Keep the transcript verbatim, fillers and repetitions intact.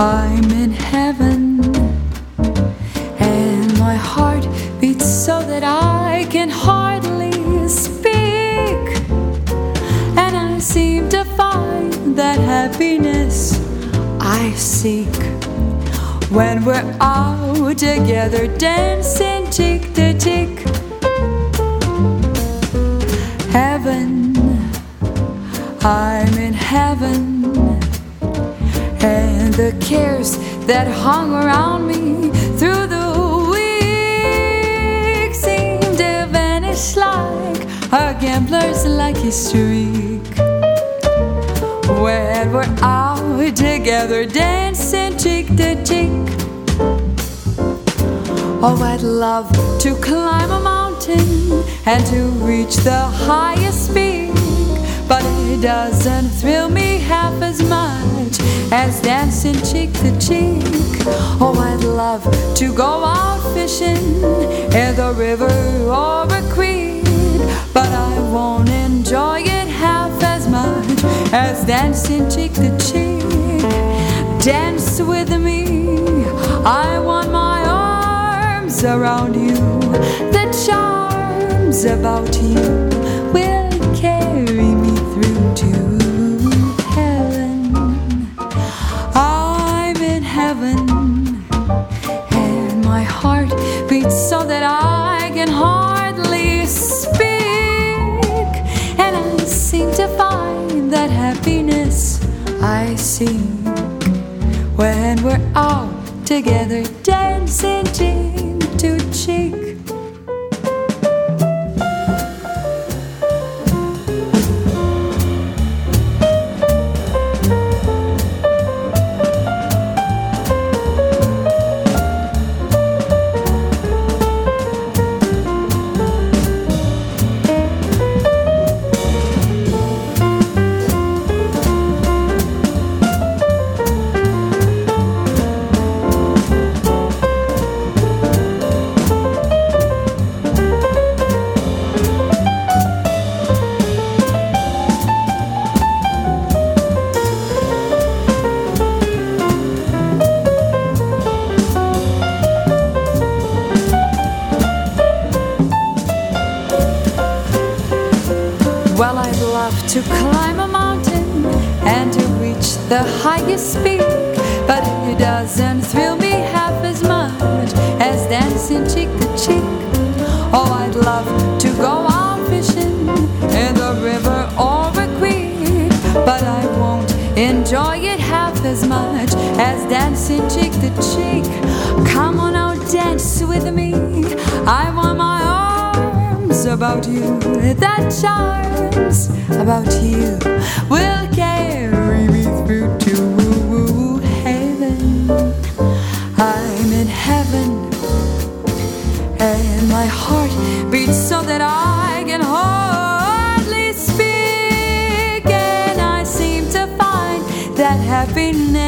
I'm in heaven, and my heart beats so that I can hardly speak, and I seem to find that happiness I seek when we're out together dancing cheek to cheek. Heaven, I'm in heaven, and the cares that hung around me through the week seem to vanish like a gambler's lucky streak when we're out together dancing cheek to cheek. Oh, I'd love to climb a mountain and to reach the highest peak, but it doesn't thrill me half as much as dancing cheek to cheek. Oh, I'd love to go out fishing in the river or a creek, but I won't enjoy it half as much as dancing cheek to cheek. Dance with me, I want my arms around you. The charms about you will carry me through to heaven. I'm in heaven, and my heart beats so that I can hardly speak, and I seem to find that happiness I seek when we're out together dancing cheek to cheek. Well, I'd love to climb a mountain and to reach the highest peak, but it doesn't thrill me half as much as dancing cheek to cheek. Oh, I'd love to go out fishing in the river or a creek, but I won't enjoy it half as much as dancing cheek to cheek. Come on out, dance with me, I want my arms about you. That charms about you will carry me through to heaven. I'm in heaven, and my heart beats so that I can hardly speak, and I seem to find that happiness